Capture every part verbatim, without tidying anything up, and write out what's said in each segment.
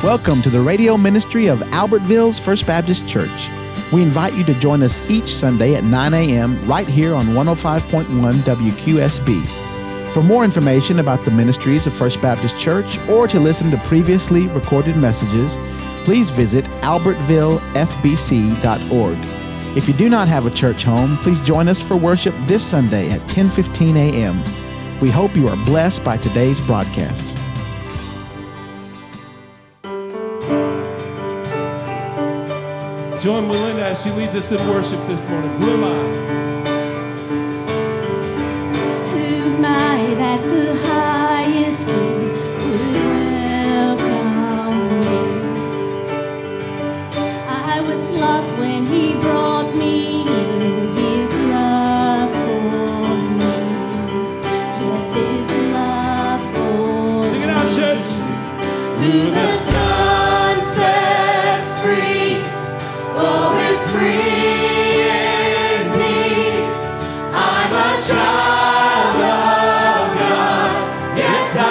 Welcome to the radio ministry of Albertville's First Baptist Church. We invite you to join us each Sunday at nine a.m. right here on one oh five point one W Q S B. For more information about the ministries of First Baptist Church or to listen to previously recorded messages, please visit albertville f b c dot org. If you do not have a church home, please join us for worship this Sunday at ten fifteen a.m. We hope you are blessed by today's broadcast. Join Melinda as she leads us in worship this morning. Who am I? Who am I that the highest King would welcome me? I was lost when he brought me in, his love for me. Yes, his love for me. Sing it out, church. Who the Son sets free, oh, it's free indeed. I'm a child of God. Yes, I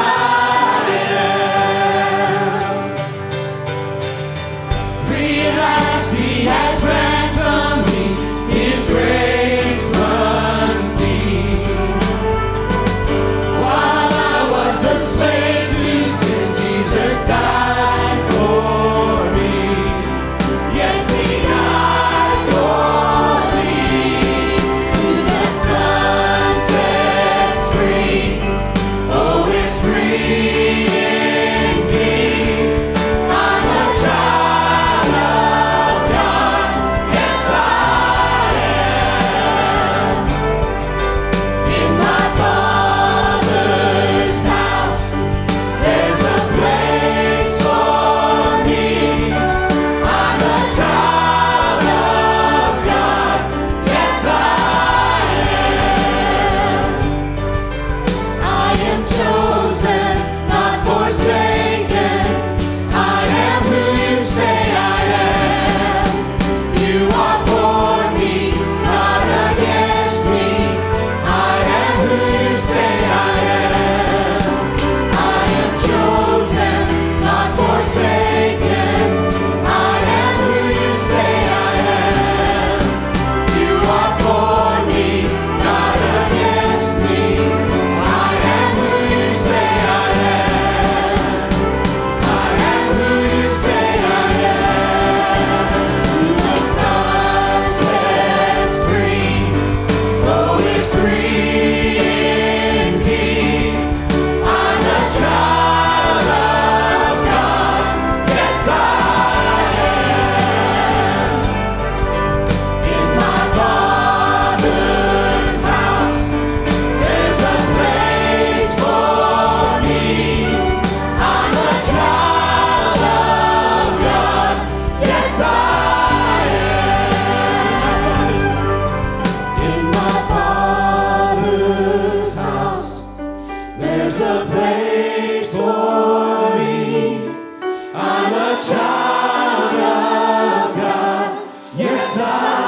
am. Free at last, he has ransomed me. His grace runs deep. While I was a slave to sin, Jesus died for me. Yes, he died for me. Who the Son sets free, oh, is free indeed. I'm a child of God. Yes, I am. In my Father's house, there's a place for me. I'm a child of God. Yes, I am. I am chosen, not forsaken. I am who you say I am. You are for me, not against me. I am who you say I am. I am chosen, not forsaken. I am who you say I am. You are for me, not against me. I am who you say I am. I am who you say I am. Who the Son sets free, oh, is free indeed. I'm a child of God. Yes, I am. In my Father's house, there's a place for me. I'm a child of God. Yes, I am. In my Father's house, there's a place for me. I'm a child of God. Yes, I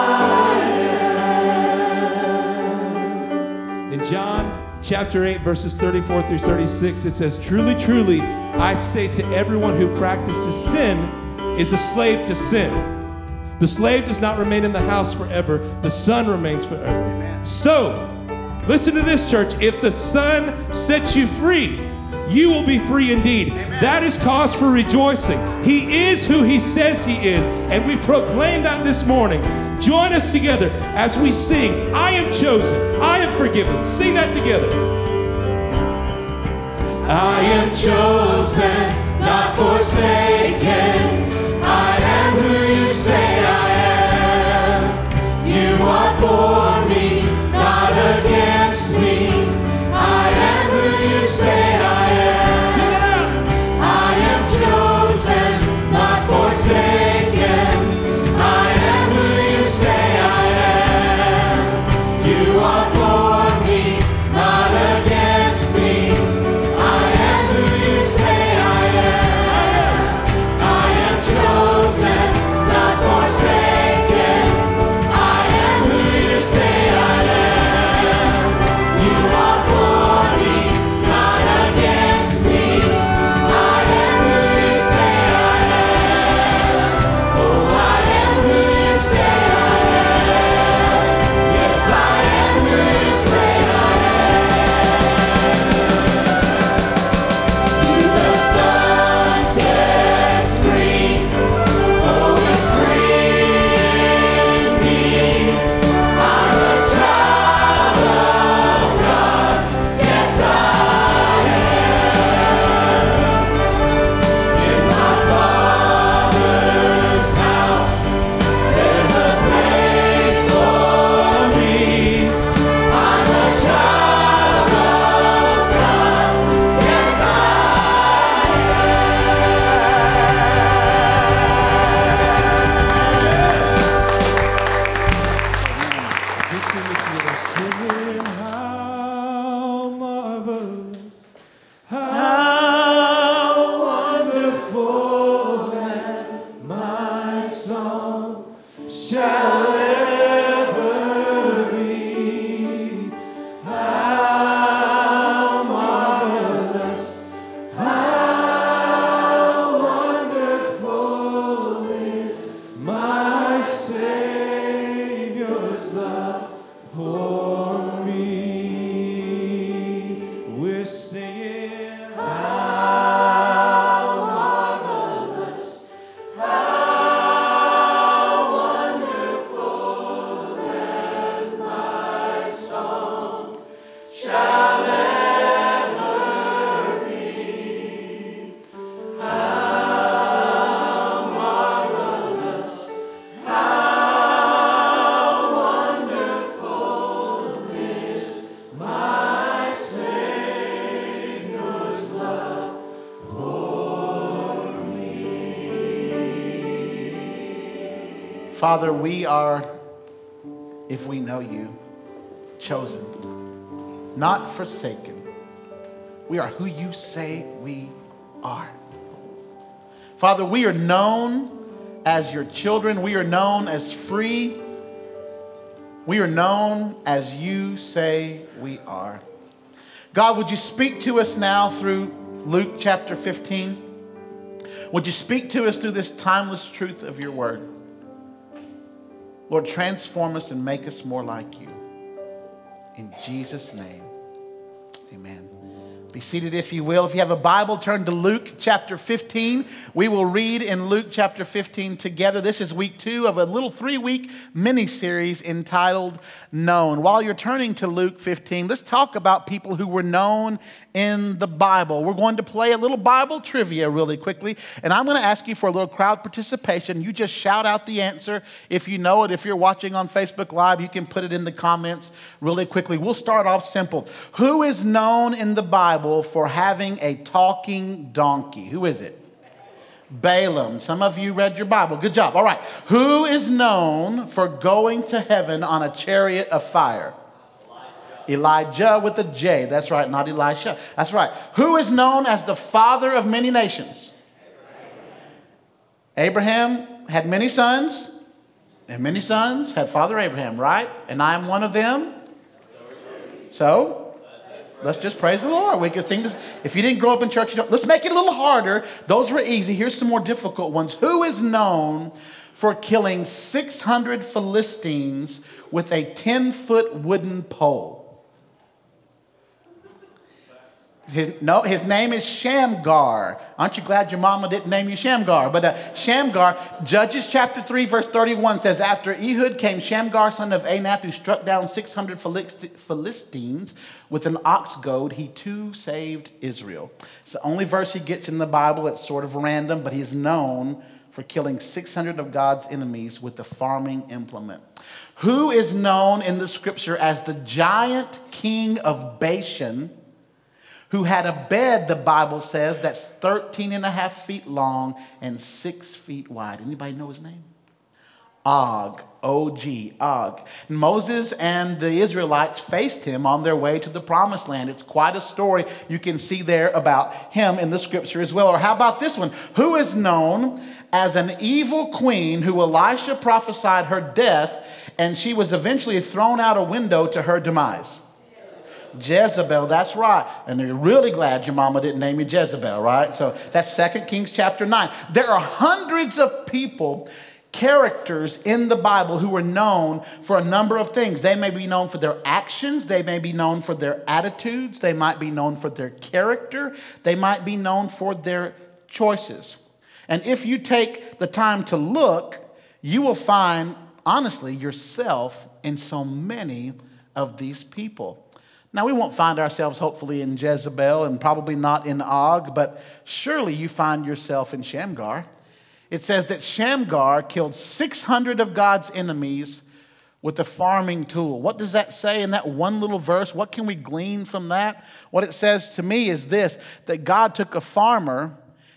am. In John chapter eight, verses thirty-four through thirty-six, it says, "Truly, truly, I say to everyone who practices sin is a slave to sin. The slave does not remain in the house forever. The son remains forever." So, listen to this, church. If the Son sets you free, you will be free indeed. That is cause for rejoicing. He is who he says he is, and we proclaim that this morning. Join us together as we sing, "I am chosen, I am forgiven." Sing that together. I am chosen, not forsaken. I am who you say I am. You are for me, not against me. I am who you say I am. Sing it out. I am chosen, not forsaken. I am who you say I am. You are for me, not against me. I am who you say I am. I Just sing this with us. Singing how marvelous, how wonderful that my song shall ever be. How marvelous, how wonderful is my Savior's love for me. We're singing how marvelous, how wonderful that my song shall ever be. How marvelous, how wonderful is my Savior's love for me. Father, we are, if we know you, chosen, not forsaken. We are who you say we are. Father, we are known as your children. We are known as free. We are known as you say we are. God, would you speak to us now through Luke chapter fifteen? Would you speak to us through this timeless truth of your word? Lord, transform us and make us more like you. In Jesus' name, amen. Be seated if you will. If you have a Bible, turn to Luke chapter fifteen. We will read in Luke chapter fifteen together. This is week two of a little three-week mini-series entitled Known. While you're turning to Luke fifteen, let's talk about people who were known in the Bible. We're going to play a little Bible trivia really quickly, and I'm going to ask you for a little crowd participation. You just shout out the answer if you know it. If you're watching on Facebook Live, you can put it in the comments really quickly. We'll start off simple. Who is known in the Bible for having a talking donkey? Who is it? Balaam. Some of you read your Bible. Good job. All right. Who is known for going to heaven on a chariot of fire? Elijah with a J. That's right, not Elisha. That's right. Who is known as the father of many nations? Abraham had many sons, and many sons had Father Abraham, right? And I am one of them. So, let's just praise the Lord. We can sing this. If you didn't grow up in church, you don't. Let's make it a little harder. Those were easy. Here's some more difficult ones. Who is known for killing six hundred Philistines with a ten-foot wooden pole? His, no, his name is Shamgar. Aren't you glad your mama didn't name you Shamgar? But uh, Shamgar, Judges chapter three, verse thirty-one says, after Ehud came Shamgar, son of Anath, who struck down six hundred Philistines with an ox goad. He too saved Israel. It's the only verse he gets in the Bible. It's sort of random, but he's known for killing six hundred of God's enemies with a farming implement. Who is known in the scripture as the giant king of Bashan, who had a bed, the Bible says, that's thirteen and a half feet long and six feet wide? Anybody know his name? Og, O G, Og. Moses and the Israelites faced him on their way to the promised land. It's quite a story you can see there about him in the scripture as well. Or how about this one? Who is known as an evil queen who Elisha prophesied her death, and she was eventually thrown out a window to her demise? Jezebel, that's right. And you're really glad your mama didn't name you Jezebel, right? So that's Second Kings chapter nine. There are hundreds of people, characters in the Bible who are known for a number of things. They may be known for their actions. They may be known for their attitudes. They might be known for their character. They might be known for their choices. And if you take the time to look, you will find, honestly, yourself in so many of these people. Now, we won't find ourselves, hopefully, in Jezebel and probably not in Og, but surely you find yourself in Shamgar. It says that Shamgar killed six hundred of God's enemies with a farming tool. What does that say in that one little verse? What can we glean from that? What it says to me is this, that God took a farmer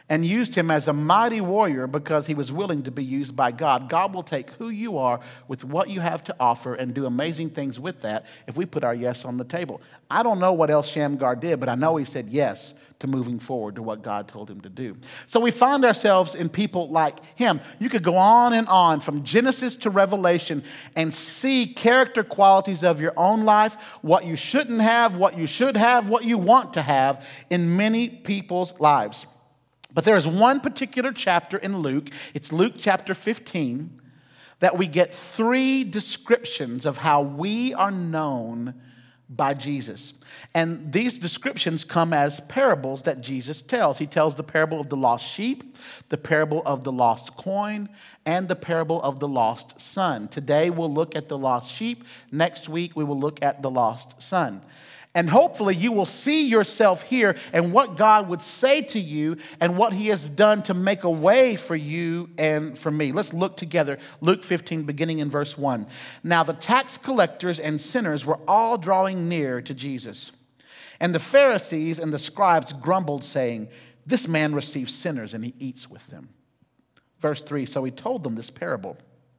and used him as a mighty warrior because he was willing to be used by God. God will take who you are with what you have to offer and do amazing things with that if we put our yes on the table. I don't know what else Shamgar did, but I know he said yes to moving forward to what God told him to do. So we find ourselves in people like him. You could go on and on from Genesis to Revelation and see character qualities of your own life, what you shouldn't have, what you should have, what you want to have in many people's lives. But there is one particular chapter in Luke, it's Luke chapter fifteen, that we get three descriptions of how we are known by Jesus. And these descriptions come as parables that Jesus tells. He tells the parable of the lost sheep, the parable of the lost coin, and the parable of the lost son. Today we'll look at the lost sheep. Next week we will look at the lost son. And hopefully you will see yourself here and what God would say to you and what he has done to make a way for you and for me. Let's look together. Luke fifteen, beginning in verse one. Now the tax collectors and sinners were all drawing near to Jesus. And the Pharisees and the scribes grumbled, saying, "This man receives sinners and he eats with them." Verse three, so he told them this parable.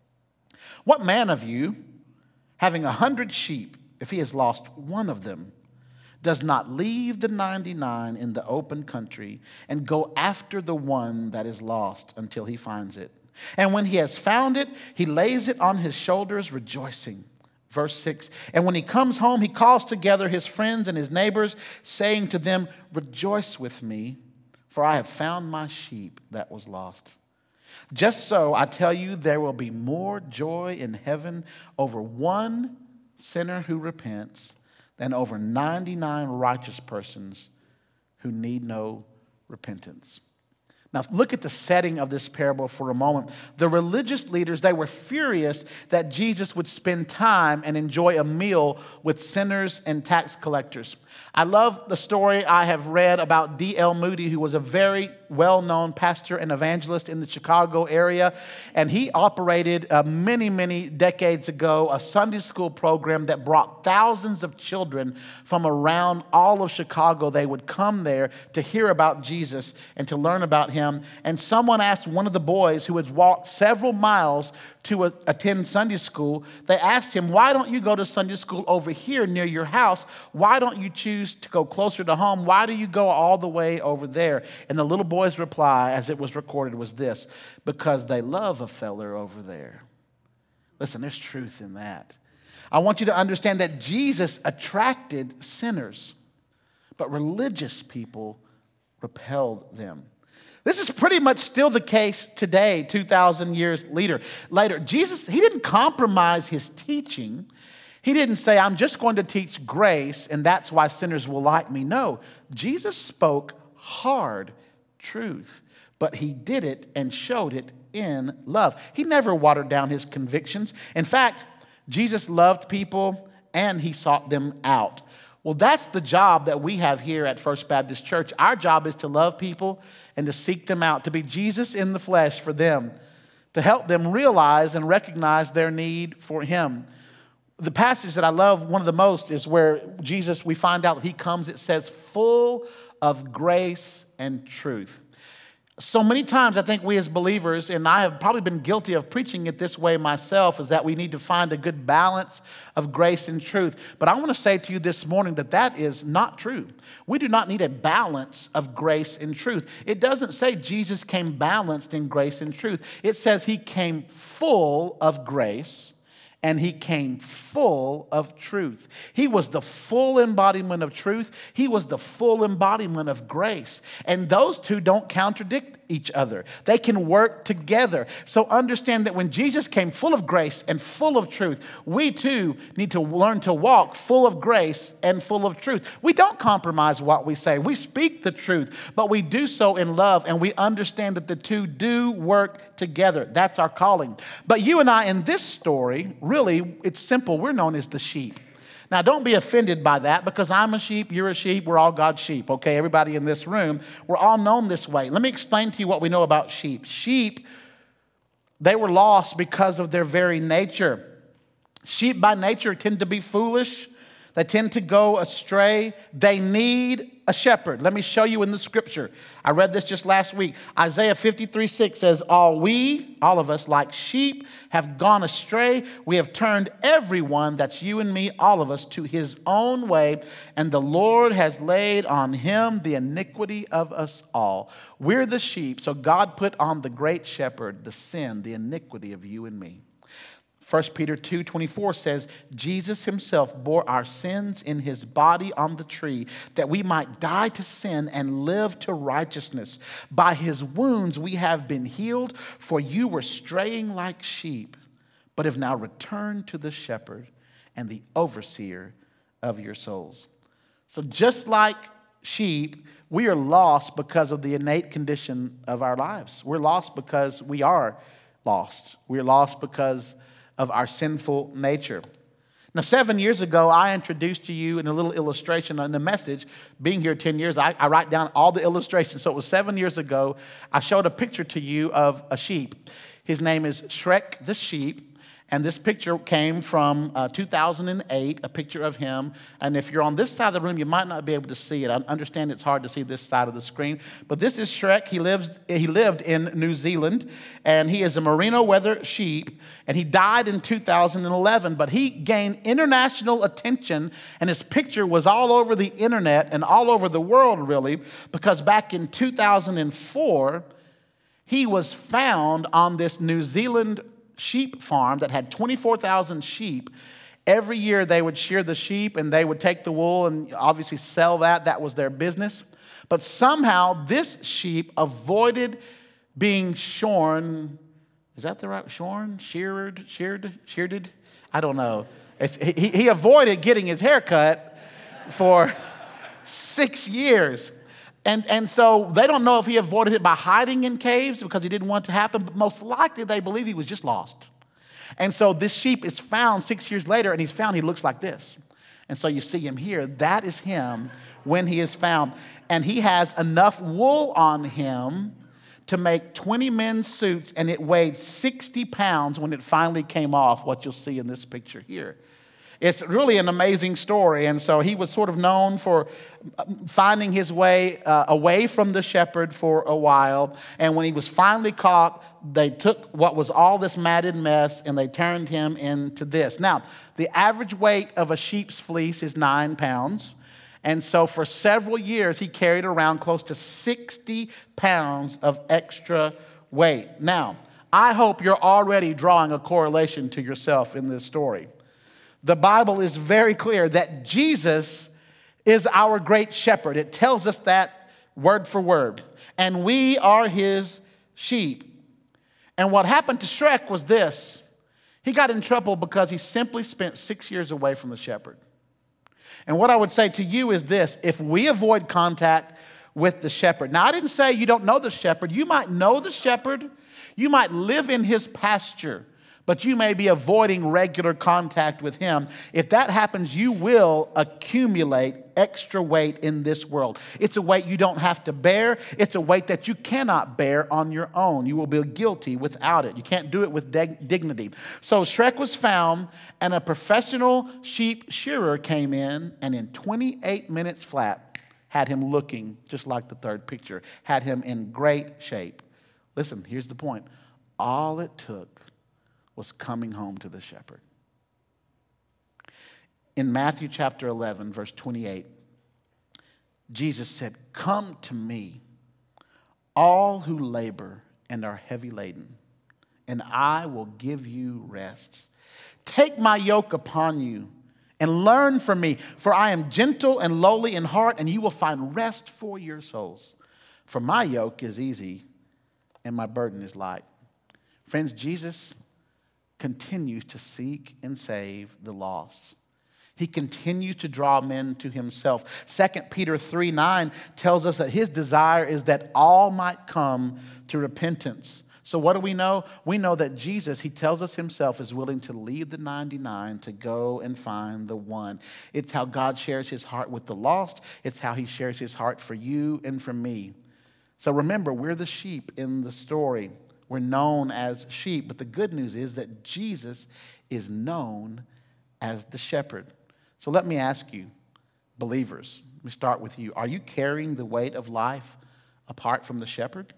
What man of you, having a hundred sheep, if he has lost one of them, does not leave the ninety-nine in the open country and go after the one that is lost until he finds it? And when he has found it, he lays it on his shoulders, rejoicing. Verse six, and when he comes home, he calls together his friends and his neighbors, saying to them, "Rejoice with me, for I have found my sheep that was lost." Just so, I tell you, there will be more joy in heaven over one sinner who repents than over ninety-nine righteous persons who need no repentance. Now, look at the setting of this parable for a moment. The religious leaders, they were furious that Jesus would spend time and enjoy a meal with sinners and tax collectors. I love the story I have read about D L Moody, who was a very well-known pastor and evangelist in the Chicago area. And he operated uh, many, many decades ago a Sunday school program that brought thousands of children from around all of Chicago. They would come there to hear about Jesus and to learn about him. And someone asked one of the boys who had walked several miles to a, attend Sunday school, they asked him, "Why don't you go to Sunday school over here near your house? Why don't you choose to go closer to home? Why do you go all the way over there?" And the little boy's reply, as it was recorded, was this: "Because they love a feller over there." Listen, there's truth in that. I want you to understand that Jesus attracted sinners, but religious people repelled them. This is pretty much still the case today, two thousand years later. Later, Jesus, he didn't compromise his teaching. He didn't say, "I'm just going to teach grace, and that's why sinners will like me." No, Jesus spoke hard truth, but he did it and showed it in love. He never watered down his convictions. In fact, Jesus loved people, and he sought them out. Well, that's the job that we have here at First Baptist Church. Our job is to love people and to seek them out, to be Jesus in the flesh for them, to help them realize and recognize their need for him. The passage that I love one of the most is where Jesus, we find out that he comes, it says, full of grace and truth. So many times I think we as believers, and I have probably been guilty of preaching it this way myself, is that we need to find a good balance of grace and truth. But I want to say to you this morning that that is not true. We do not need a balance of grace and truth. It doesn't say Jesus came balanced in grace and truth. It says he came full of grace and he came full of truth. He was the full embodiment of truth. He was the full embodiment of grace. And those two don't contradict each other. They can work together. So understand that when Jesus came full of grace and full of truth, we too need to learn to walk full of grace and full of truth. We don't compromise what we say. We speak the truth, but we do so in love, and we understand that the two do work together. That's our calling. But you and I in this story, really, it's simple. We're known as the sheep. Now, don't be offended by that, because I'm a sheep, you're a sheep, we're all God's sheep, okay? Everybody in this room, we're all known this way. Let me explain to you what we know about sheep. Sheep, they were lost because of their very nature. Sheep by nature tend to be foolish. They tend to go astray. They need a shepherd. Let me show you in the scripture. I read this just last week. Isaiah fifty-three six says, all we, all of us, like sheep, have gone astray. We have turned everyone, that's you and me, all of us, to his own way. And the Lord has laid on him the iniquity of us all. We're the sheep, so God put on the great shepherd the sin, the iniquity of you and me. First Peter two twenty-four says, Jesus himself bore our sins in his body on the tree, that we might die to sin and live to righteousness. By his wounds we have been healed, for you were straying like sheep, but have now returned to the shepherd and the overseer of your souls. So just like sheep, we are lost because of the innate condition of our lives. We're lost because we are lost. We're lost because of our sinful nature. Now, seven years ago, I introduced to you in a little illustration on the message. Being here ten years, I, I write down all the illustrations. So it was seven years ago, I showed a picture to you of a sheep. His name is Shrek the sheep. And this picture came from uh, two thousand eight, a picture of him. And if you're on this side of the room, you might not be able to see it. I understand it's hard to see this side of the screen. But this is Shrek. He lives. He lived in New Zealand, and he is a merino weather sheep. And he died in two thousand eleven, but he gained international attention, and his picture was all over the internet and all over the world, really, because back in two thousand four, he was found on this New Zealand sheep farm that had twenty-four thousand sheep. Every year they would shear the sheep and they would take the wool and obviously sell that. That was their business. But somehow this sheep avoided being shorn. Is that the right? Shorn? Sheared? Sheared? Sheared? I don't know. It's, he, he avoided getting his hair cut for six years. And, and so they don't know if he avoided it by hiding in caves because he didn't want it to happen, but most likely they believe he was just lost. And so this sheep is found six years later, and he's found he looks like this. And so you see him here. That is him when he is found. And he has enough wool on him to make twenty men's suits, and it weighed sixty pounds when it finally came off, what you'll see in this picture here. It's really an amazing story. And so he was sort of known for finding his way uh, away from the shepherd for a while. And when he was finally caught, they took what was all this matted mess and they turned him into this. Now, the average weight of a sheep's fleece is nine pounds. And so for several years, he carried around close to sixty pounds of extra weight. Now, I hope you're already drawing a correlation to yourself in this story. The Bible is very clear that Jesus is our great shepherd. It tells us that word for word. And we are his sheep. And what happened to Shrek was this. He got in trouble because he simply spent six years away from the shepherd. And what I would say to you is this. If we avoid contact with the shepherd. Now, I didn't say you don't know the shepherd. You might know the shepherd. You might live in his pasture. But you may be avoiding regular contact with him. If that happens, you will accumulate extra weight in this world. It's a weight you don't have to bear. It's a weight that you cannot bear on your own. You will be guilty without it. You can't do it with dig- dignity. So Shrek was found, and a professional sheep shearer came in, and in twenty-eight minutes flat, had him looking just like the third picture, had him in great shape. Listen, here's the point. All it took was coming home to the shepherd. In Matthew chapter eleven, verse twenty-eight, Jesus said, "Come to me, all who labor and are heavy laden, and I will give you rest. Take my yoke upon you and learn from me, for I am gentle and lowly in heart, and you will find rest for your souls. For my yoke is easy and my burden is light." Friends, Jesus continues to seek and save the lost. He continues to draw men to himself. Second Peter three nine tells us that his desire is that all might come to repentance. So what do we know? We know that Jesus, he tells us himself, is willing to leave the ninety-nine to go and find the one. It's how God shares his heart with the lost. It's how he shares his heart for you and for me. So remember, we're the sheep in the story. We're known as sheep, but the good news is that Jesus is known as the shepherd. So let me ask you, believers, let me start with you. Are you carrying the weight of life apart from the shepherd?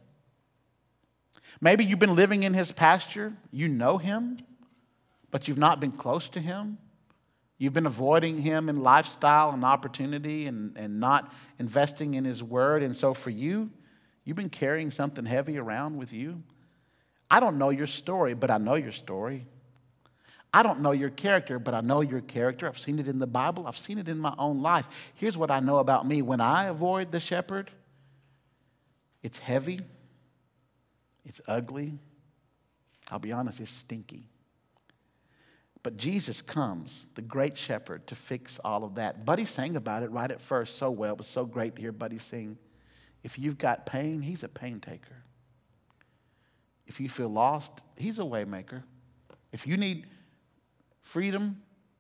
Maybe you've been living in his pasture. You know him, but you've not been close to him. You've been avoiding him in lifestyle and opportunity and, and not investing in his word. And so for you, you've been carrying something heavy around with you. I don't know your story, but I know your story. I don't know your character, but I know your character. I've seen it in the Bible. I've seen it in my own life. Here's what I know about me. When I avoid the shepherd, it's heavy. It's ugly. I'll be honest, it's stinky. But Jesus comes, the great shepherd, to fix all of that. Buddy sang about it right at first so well. It was so great to hear Buddy sing. If you've got pain, he's a pain taker. If you feel lost, he's a way maker. If you need freedom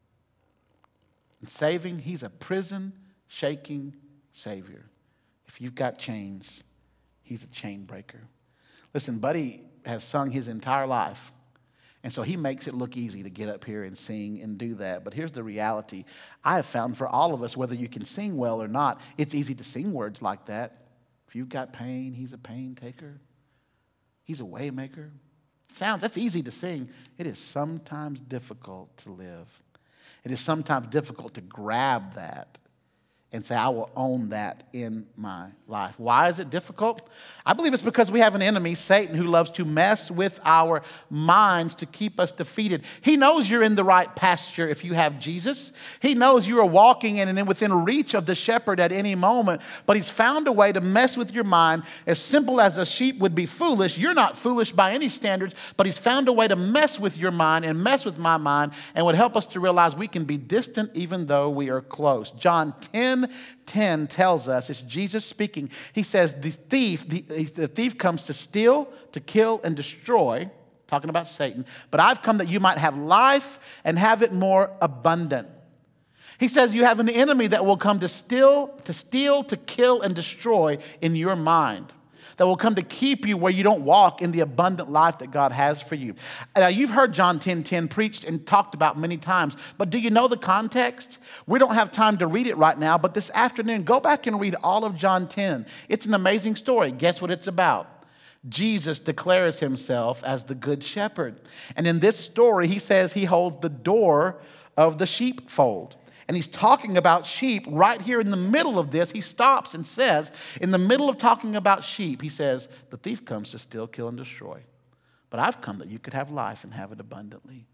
and saving, he's a prison-shaking Savior. If you've got chains, he's a chain breaker. Listen, Buddy has sung his entire life, and so he makes it look easy to get up here and sing and do that. But here's the reality. I have found for all of us, whether you can sing well or not, it's easy to sing words like that. If you've got pain, he's a pain taker. He's a way maker. Sounds, that's easy to sing. It is sometimes difficult to live. It is sometimes difficult to grab that and say, I will own that in my life. Why is it difficult? I believe it's because we have an enemy, Satan, who loves to mess with our minds to keep us defeated. He knows you're in the right pasture if you have Jesus. He knows you are walking in and within reach of the shepherd at any moment, but he's found a way to mess with your mind. As simple as a sheep would be foolish, you're not foolish by any standards, but he's found a way to mess with your mind and mess with my mind and would help us to realize we can be distant even though we are close. John ten ten tells us, it's Jesus speaking. He says, the thief, the, the thief comes to steal, to kill, and destroy, talking about Satan, but I've come that you might have life and have it more abundant. He says you have an enemy that will come to steal, to steal, to kill, and destroy in your mind. That will come to keep you where you don't walk in the abundant life that God has for you. Now, you've heard John ten ten preached and talked about many times, but do you know the context? We don't have time to read it right now, but this afternoon, go back and read all of John ten. It's an amazing story. Guess what it's about? Jesus declares himself as the good shepherd. And in this story, he says he holds the door of the sheepfold. And he's talking about sheep right here in the middle of this. He stops and says, in the middle of talking about sheep, he says, the thief comes to steal, kill, and destroy. But I've come that you could have life and have it abundantly.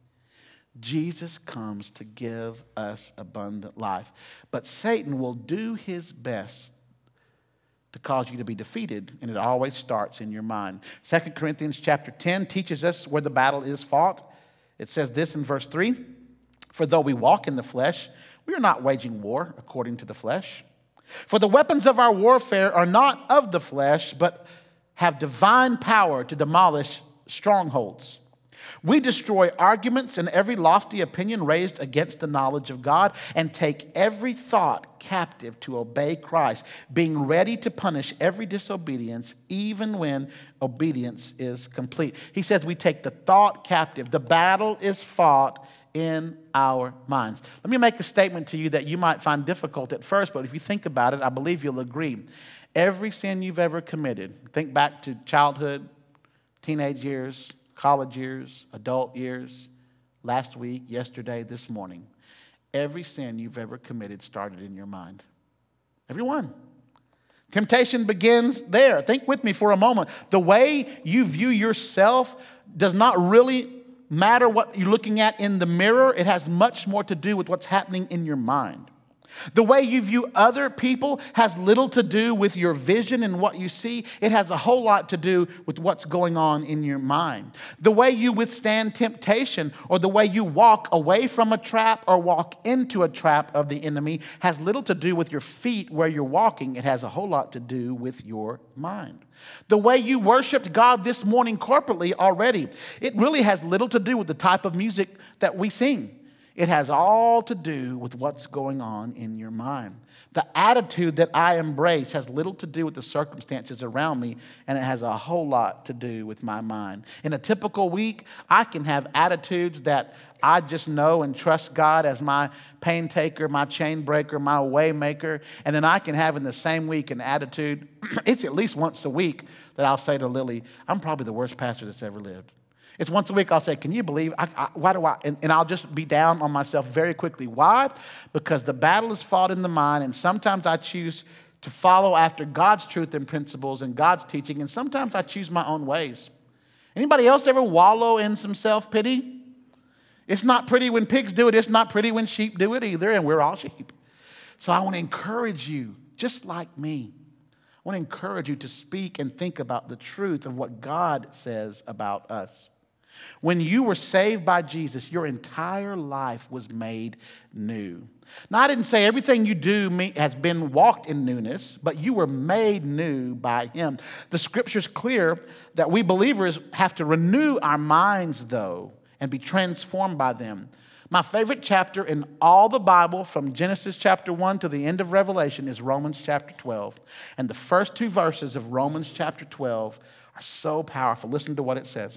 Jesus comes to give us abundant life. But Satan will do his best to cause you to be defeated, and it always starts in your mind. Second Corinthians chapter ten teaches us where the battle is fought. It says this in verse three, for though we walk in the flesh, we are not waging war according to the flesh. For the weapons of our warfare are not of the flesh, but have divine power to demolish strongholds. We destroy arguments and every lofty opinion raised against the knowledge of God and take every thought captive to obey Christ, being ready to punish every disobedience, even when obedience is complete. He says we take the thought captive. The battle is fought in our minds. Let me make a statement to you that you might find difficult at first, but if you think about it, I believe you'll agree. Every sin you've ever committed, think back to childhood, teenage years, college years, adult years, last week, yesterday, this morning. Every sin you've ever committed started in your mind. Every one. Temptation begins there. Think with me for a moment. The way you view yourself does not really matter what you're looking at in the mirror. It has much more to do with what's happening in your mind. The way you view other people has little to do with your vision and what you see. It has a whole lot to do with what's going on in your mind. The way you withstand temptation or the way you walk away from a trap or walk into a trap of the enemy has little to do with your feet where you're walking. It has a whole lot to do with your mind. The way you worshiped God this morning corporately already, it really has little to do with the type of music that we sing. It has all to do with what's going on in your mind. The attitude that I embrace has little to do with the circumstances around me, and it has a whole lot to do with my mind. In a typical week, I can have attitudes that I just know and trust God as my pain taker, my chain breaker, my way maker. And then I can have in the same week an attitude, it's at least once a week, that I'll say to Lily, I'm probably the worst pastor that's ever lived. It's once a week I'll say, can you believe, I, I, why do I, and, and I'll just be down on myself very quickly. Why? Because the battle is fought in the mind, and sometimes I choose to follow after God's truth and principles and God's teaching, and sometimes I choose my own ways. Anybody else ever wallow in some self-pity? It's not pretty when pigs do it. It's not pretty when sheep do it either, and we're all sheep. So I want to encourage you, just like me, I want to encourage you to speak and think about the truth of what God says about us. When you were saved by Jesus, your entire life was made new. Now, I didn't say everything you do has been walked in newness, but you were made new by Him. The Scripture's clear that we believers have to renew our minds, though, and be transformed by them. My favorite chapter in all the Bible, from Genesis chapter one to the end of Revelation, is Romans chapter twelve. And the first two verses of Romans chapter twelve are so powerful. Listen to what it says.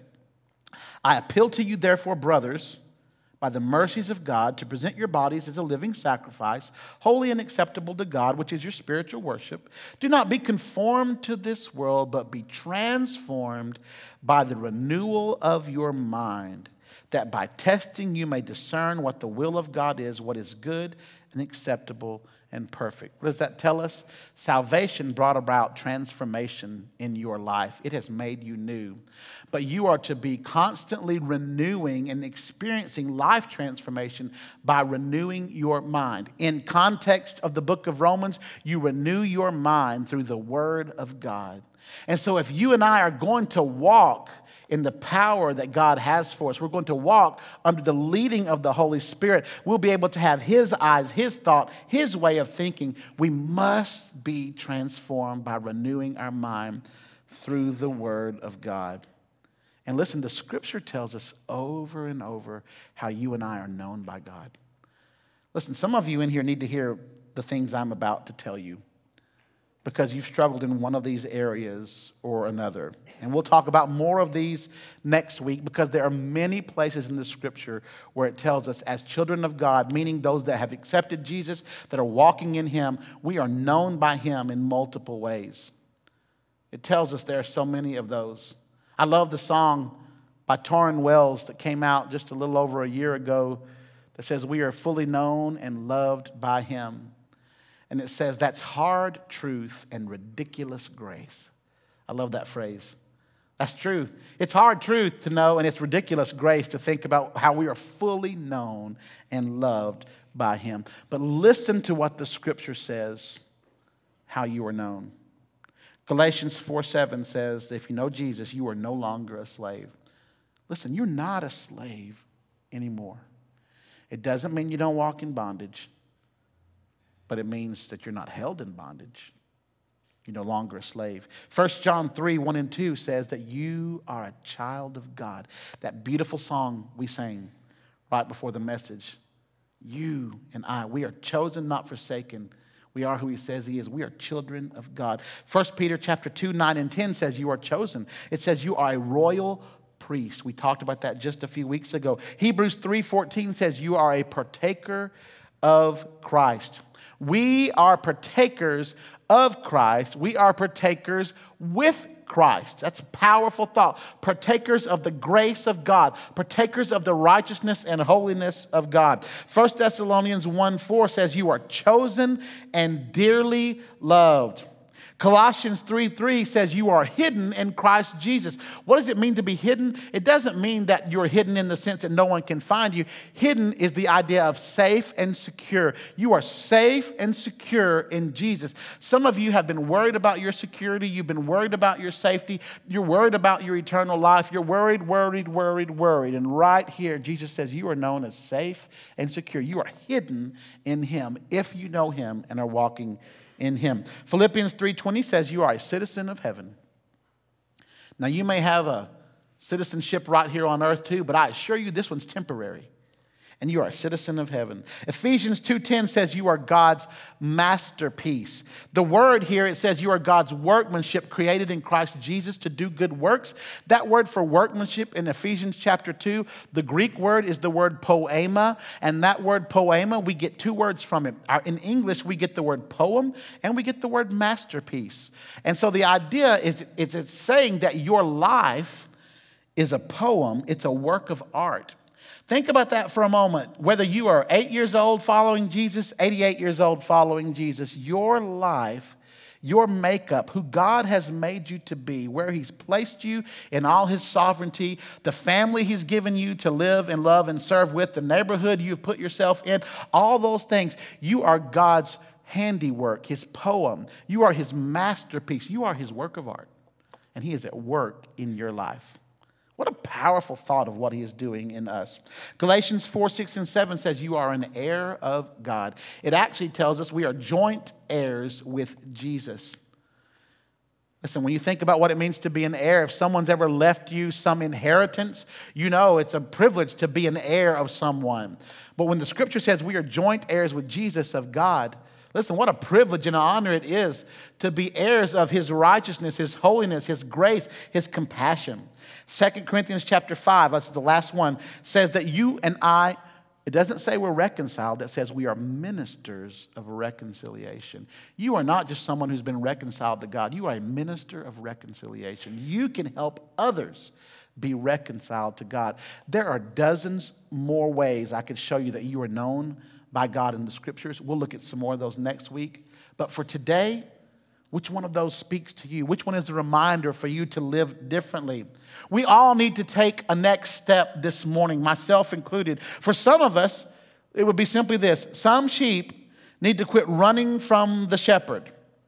I appeal to you, therefore, brothers, by the mercies of God, to present your bodies as a living sacrifice, holy and acceptable to God, which is your spiritual worship. Do not be conformed to this world, but be transformed by the renewal of your mind, that by testing you may discern what the will of God is, what is good and acceptable and perfect. What does that tell us? Salvation brought about transformation in your life. It has made you new. But you are to be constantly renewing and experiencing life transformation by renewing your mind. In context of the book of Romans, you renew your mind through the Word of God. And so if you and I are going to walk in the power that God has for us, we're going to walk under the leading of the Holy Spirit, we'll be able to have His eyes, His thought, His way of thinking. We must be transformed by renewing our mind through the Word of God. And listen, the Scripture tells us over and over how you and I are known by God. Listen, some of you in here need to hear the things I'm about to tell you, because you've struggled in one of these areas or another. And we'll talk about more of these next week, because there are many places in the Scripture where it tells us as children of God, meaning those that have accepted Jesus, that are walking in Him, we are known by Him in multiple ways. It tells us there are so many of those. I love the song by Torrin Wells that came out just a little over a year ago that says, we are fully known and loved by Him. And it says, that's hard truth and ridiculous grace. I love that phrase. That's true. It's hard truth to know, and it's ridiculous grace to think about how we are fully known and loved by Him. But listen to what the Scripture says, how you are known. Galatians four seven says, if you know Jesus, you are no longer a slave. Listen, you're not a slave anymore. It doesn't mean you don't walk in bondage, but it means that you're not held in bondage. You're no longer a slave. First John three, one and two says that you are a child of God. That beautiful song we sang right before the message. You and I, we are chosen, not forsaken. We are who He says He is. We are children of God. First Peter chapter two, nine and ten says you are chosen. It says you are a royal priest. We talked about that just a few weeks ago. Hebrews three fourteen says you are a partaker of Christ. We are partakers of Christ. We are partakers with Christ. That's a powerful thought. Partakers of the grace of God. Partakers of the righteousness and holiness of God. First Thessalonians one four says you are chosen and dearly loved. Colossians three three says you are hidden in Christ Jesus. What does it mean to be hidden? It doesn't mean that you're hidden in the sense that no one can find you. Hidden is the idea of safe and secure. You are safe and secure in Jesus. Some of you have been worried about your security. You've been worried about your safety. You're worried about your eternal life. You're worried, worried, worried, worried. And right here, Jesus says you are known as safe and secure. You are hidden in Him if you know Him and are walking in Him. Philippians three twenty says you are a citizen of heaven. Now you may have a citizenship right here on earth too, but I assure you this one's temporary. and you are a citizen of heaven. Ephesians two ten says you are God's masterpiece. The word here, it says you are God's workmanship created in Christ Jesus to do good works. That word for workmanship in Ephesians chapter two, the Greek word is the word poema, and that word poema, we get two words from it. In English, we get the word poem, and we get the word masterpiece. And so the idea is it's, it's saying that your life is a poem, it's a work of art. Think about that for a moment. Whether you are eight years old following Jesus, eighty-eight years old following Jesus, your life, your makeup, who God has made you to be, where he's placed you in all his sovereignty, the family he's given you to live and love and serve with, the neighborhood you've put yourself in, all those things, you are God's handiwork, his poem. You are his masterpiece. You are his work of art. And he is at work in your life. What a powerful thought of what he is doing in us. Galatians four, six, and seven says you are an heir of God. It actually tells us we are joint heirs with Jesus. Listen, when you think about what it means to be an heir, if someone's ever left you some inheritance, you know it's a privilege to be an heir of someone. But when the scripture says we are joint heirs with Jesus of God, listen, what a privilege and an honor it is to be heirs of his righteousness, his holiness, his grace, his compassion. Second Corinthians chapter five, that's the last one, says that you and I, it doesn't say we're reconciled, it says we are ministers of reconciliation. You are not just someone who's been reconciled to God. You are a minister of reconciliation. You can help others be reconciled to God. There are dozens more ways I could show you that you are known by God in the scriptures. We'll look at some more of those next week. But for today, which one of those speaks to you? Which one is a reminder for you to live differently? We all need to take a next step this morning, myself included. For some of us, it would be simply this. Some sheep need to quit running from the shepherd.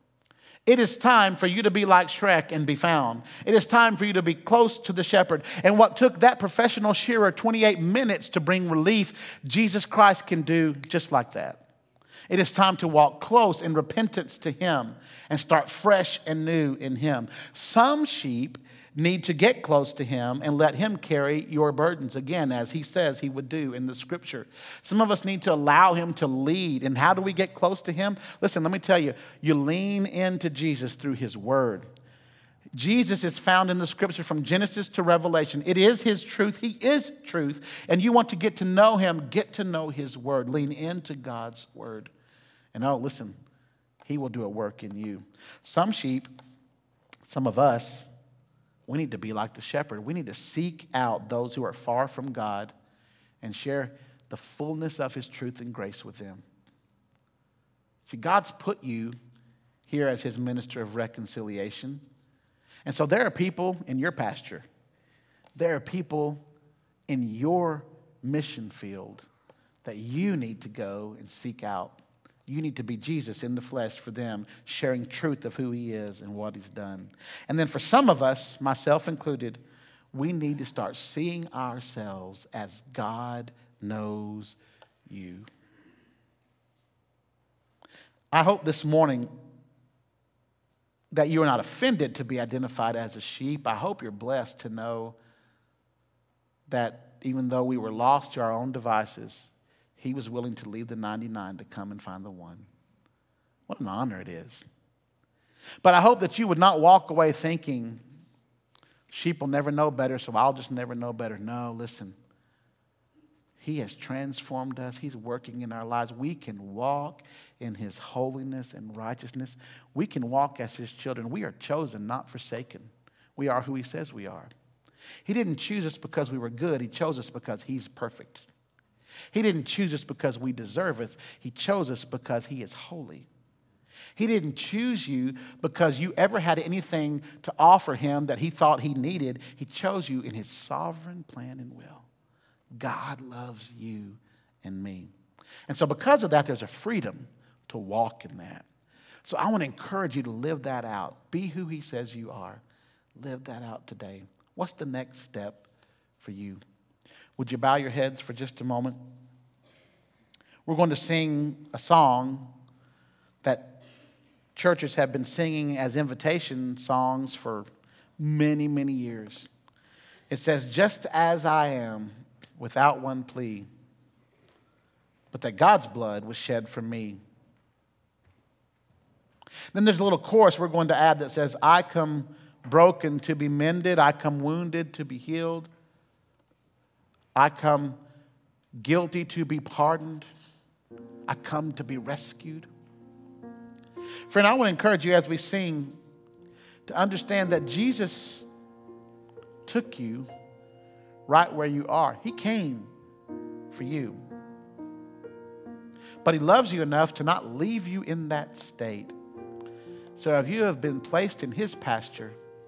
It is time for you to be like Shrek and be found. It is time for you to be close to the shepherd. And what took that professional shearer twenty-eight minutes to bring relief, Jesus Christ can do just like that. It is time to walk close in repentance to him and start fresh and new in him. Some sheep need to get close to him and let him carry your burdens, again, as he says he would do in the scripture. Some of us need to allow him to lead. And how do we get close to him? Listen, let me tell you, you lean into Jesus through his word. Jesus is found in the scripture from Genesis to Revelation. It is his truth. He is truth. And you want to get to know him, get to know his word. Lean into God's word. And oh, listen, he will do a work in you. Some sheep, some of us, we need to be like the shepherd. We need to seek out those who are far from God and share the fullness of his truth and grace with them. See, God's put you here as his minister of reconciliation. And so there are people in your pasture. There are people in your mission field that you need to go and seek out. You need to be Jesus in the flesh for them, sharing truth of who he is and what he's done. And then for some of us, myself included, we need to start seeing ourselves as God knows you. I hope this morning that you are not offended to be identified as a sheep. I hope you're blessed to know that even though we were lost to our own devices, he was willing to leave the ninety-nine to come and find the one. What an honor it is. But I hope that you would not walk away thinking, sheep will never know better, so I'll just never know better. No, listen. He has transformed us. He's working in our lives. We can walk in his holiness and righteousness. We can walk as his children. We are chosen, not forsaken. We are who he says we are. He didn't choose us because we were good. He chose us because he's perfect. He didn't choose us because we deserve it. He chose us because he is holy. He didn't choose you because you ever had anything to offer him that he thought he needed. He chose you in his sovereign plan and will. God loves you and me. And so because of that, there's a freedom to walk in that. So I want to encourage you to live that out. Be who he says you are. Live that out today. What's the next step for you? Would you bow your heads for just a moment? We're going to sing a song that churches have been singing as invitation songs for many, many years. It says, just as I am, without one plea, but that God's blood was shed for me. Then there's a little chorus we're going to add that says, I come broken to be mended. I come wounded to be healed. I come guilty to be pardoned. I come to be rescued. Friend, I want to encourage you as we sing to understand that Jesus took you right where you are. He came for you. But he loves you enough to not leave you in that state. So if you have been placed in his pasture,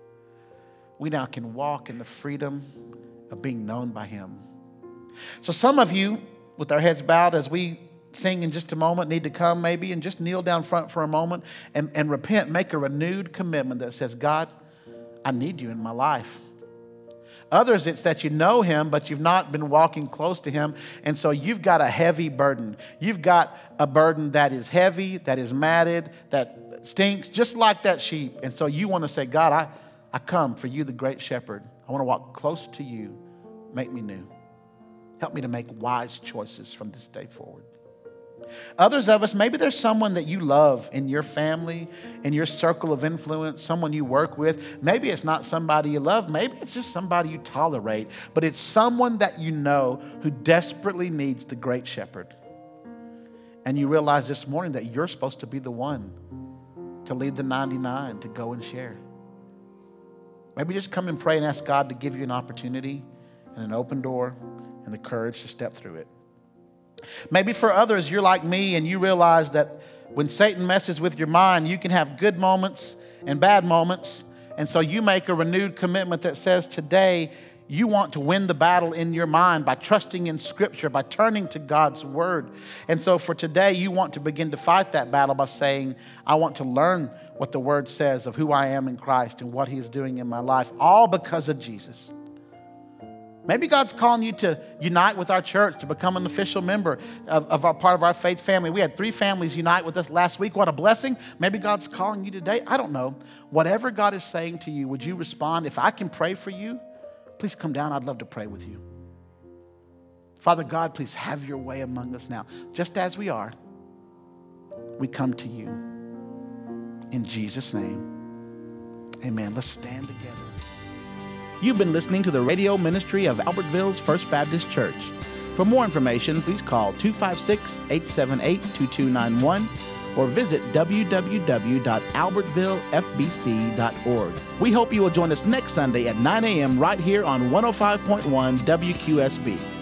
we now can walk in the freedom of being known by him. So some of you, with our heads bowed as we sing in just a moment, need to come maybe and just kneel down front for a moment and, and repent. Make a renewed commitment that says, God, I need you in my life. Others, it's that you know him, but you've not been walking close to him. And so you've got a heavy burden. You've got a burden that is heavy, that is matted, that stinks, just like that sheep. And so you want to say, God, I, I come for you, the great shepherd. I want to walk close to you. Make me new. Help me to make wise choices from this day forward. Others of us, maybe there's someone that you love in your family, in your circle of influence, someone you work with. Maybe it's not somebody you love. Maybe it's just somebody you tolerate. But it's someone that you know who desperately needs the great shepherd. And you realize this morning that you're supposed to be the one to lead the ninety-nine to go and share. Maybe just come and pray and ask God to give you an opportunity and an open door and the courage to step through it. Maybe for others, you're like me and you realize that when Satan messes with your mind, you can have good moments and bad moments. And so you make a renewed commitment that says today you want to win the battle in your mind by trusting in Scripture, by turning to God's Word. And so for today, you want to begin to fight that battle by saying, I want to learn what the Word says of who I am in Christ and what He is doing in my life, all because of Jesus. Maybe God's calling you to unite with our church, to become an official member of, of our part of our faith family. We had three families unite with us last week. What a blessing. Maybe God's calling you today. I don't know. Whatever God is saying to you, would you respond? If I can pray for you, please come down. I'd love to pray with you. Father God, please have your way among us now. Just as we are, we come to you. In Jesus' name, amen. Let's stand together. You've been listening to the radio ministry of Albertville's First Baptist Church. For more information, please call two five six, eight seven eight, two two nine one or visit w w w dot albertville f b c dot org. We hope you will join us next Sunday at nine a.m. right here on one oh five point one W Q S B.